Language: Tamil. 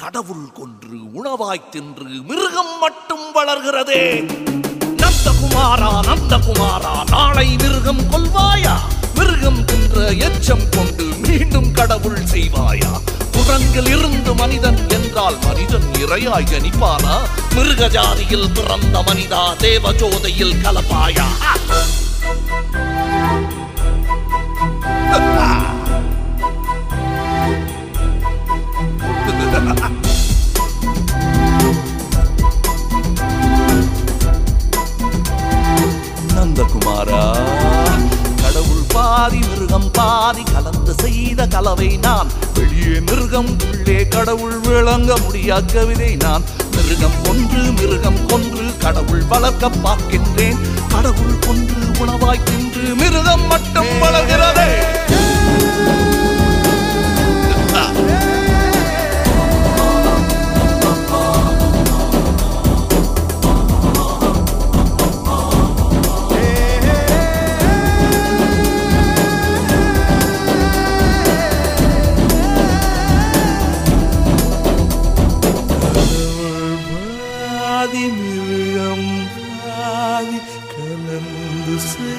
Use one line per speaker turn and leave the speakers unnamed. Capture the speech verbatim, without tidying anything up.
கடவுள் கொன்று உணவாய் தின்று மிருகம் மட்டும் வளர்கிறதே. நந்தகுமாரா நந்தகுமாரா நாளை மிருகம் கொல்வாயா? மிருகம் தின்ற எச்சம் கொண்டு மீண்டும் கடவுள் செய்வாயா? குரங்கில் இருந்து மனிதன் என்றால் மனிதன் இரையாய் கணிப்பானா? மிருக ஜாதியில் பிறந்த மனிதா தேவஜோதையில் கலப்பாயா? நந்தகுமாரா கடவுள் பாதி மிருகம் பாதி கலந்து செய்த கலவை நான். வெளியே மிருகம் உள்ளே கடவுள் விளங்க முடியா கவிதை நான். மிருகம் கொன்று மிருகம் கொன்று கடவுள் வளர்க்க பார்க்கின்றேன். கடவுள் கொன்று உணவாய் தின்று மிருகம் மட்டும் வளர்கிறதே. மிருகம் பாதி கலந்து